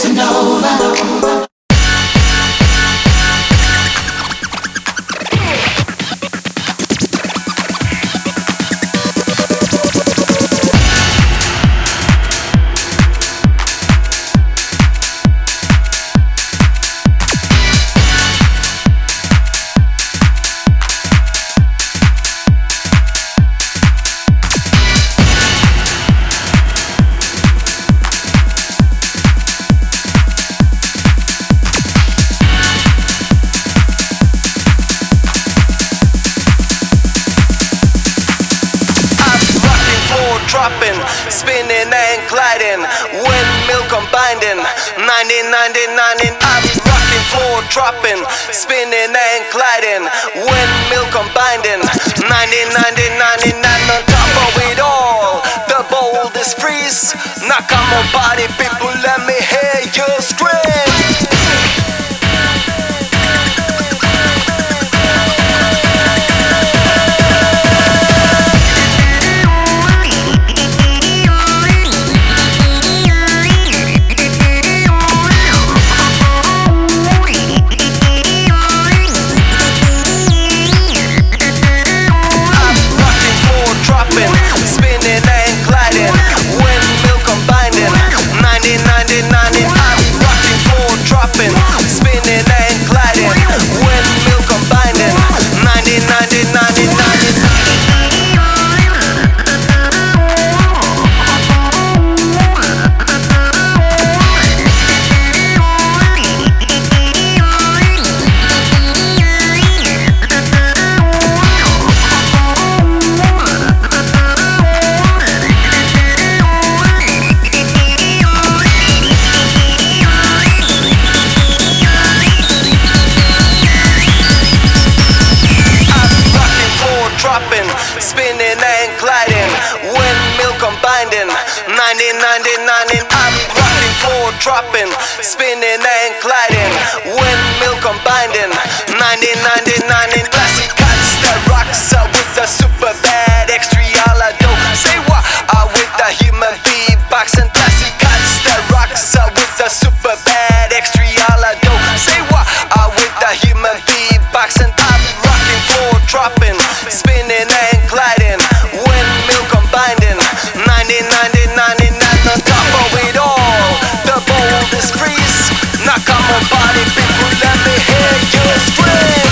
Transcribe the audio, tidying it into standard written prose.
Casanova. Dropping, spinning and gliding, windmill combining, 1999. I'm rocking, floor dropping, spinning and gliding, windmill combining, 1999. And on top of it all, the boldest freeze. Now come on, party people, let me hear you scream. Spinning and gliding, windmill combining, 1999. I'm rocking, floor dropping, spinning and gliding, windmill combining, 1999. Spinning and gliding, windmill combining, 1999. I'm rocking, floor dropping, spinning and gliding, windmill combining, 1999. Classic cuts that rocks out with the super bad extra dope. Say what? With the human beatbox and classic cuts that rocks out with the super bad extra dope. Say what? With the human beatbox and I'm rocking, floor dropping, spinning and gliding, windmill combining, 1999. And on top of it all, the boldest freeze. Now come on, party people, let me hear you scream.